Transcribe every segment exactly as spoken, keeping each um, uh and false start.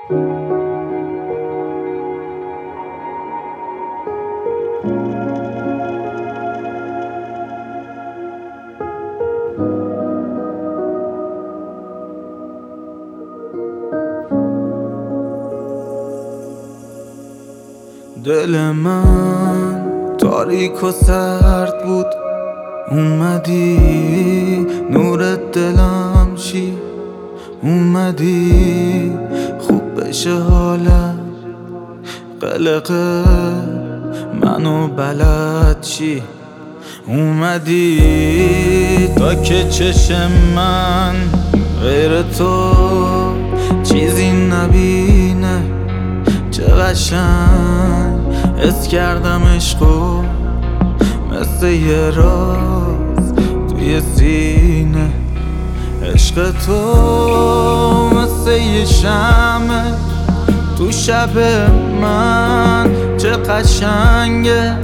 دل من تاریک و سرد بود، اومدی نور دلم چی، اومدی خوب بشه حالم، قلقه منو بلد چی، اومدی تا که چشم من غیر تو چیزی نبینه. چه قشنگ حس کردم عشقو مثل یه راز توی سینه. عشق تو مثل یه شمع تو شب من، چه قشنگه.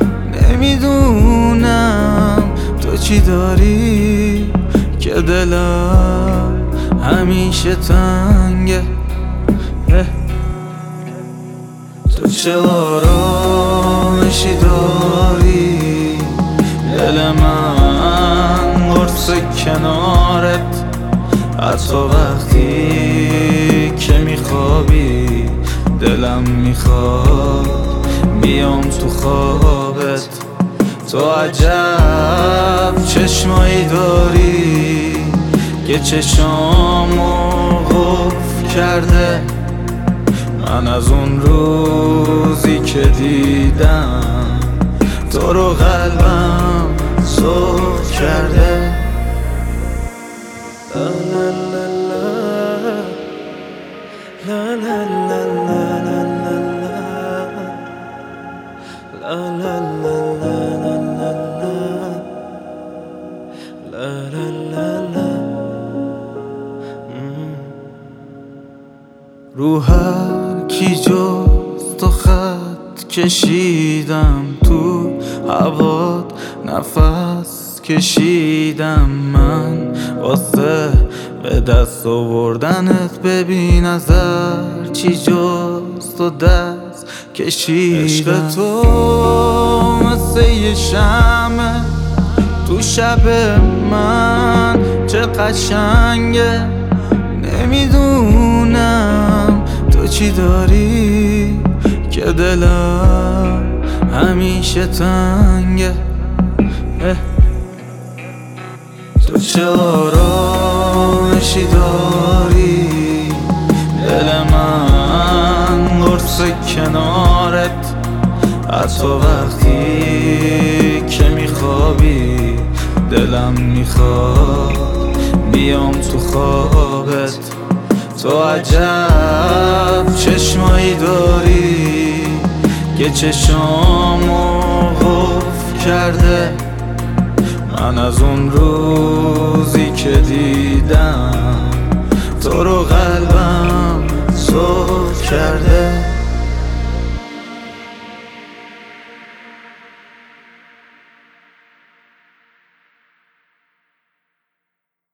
نمیدونم تو چی داری که دلم همیشه تنگه. تو چه آرامشی داری، دل من قرص کنارت، حتی وقتی که میخوابی دلم میخواد بیام تو خوابت. تو عجب چشمایی داری که چشامو قفل کرده. من از اون روزی که دیدم تو رو قلبم سرخ کرده. لا لا لا لا لا لا لا لا لا لا. رو هر کی جز تو خط کشیدم، تو هوات نفس کشیدم من واسه به دست آوردنت. ببین از هر چی جز تو دست کشیدم. عشق تو مثل یه شمع تو شب من، چه قشنگه. نمیدونم تو چی داری که دلم همیشه تنگه. تو چه آرامشی داری، دل من قرص کنارت، حتی وقتی که میخوابی دلم میخواد بیام تو خوابت. تو عجب چشمایی داری که چشامو قفل کرده. من از اون روزی که دیدم تو رو قلبم سرخ کرده.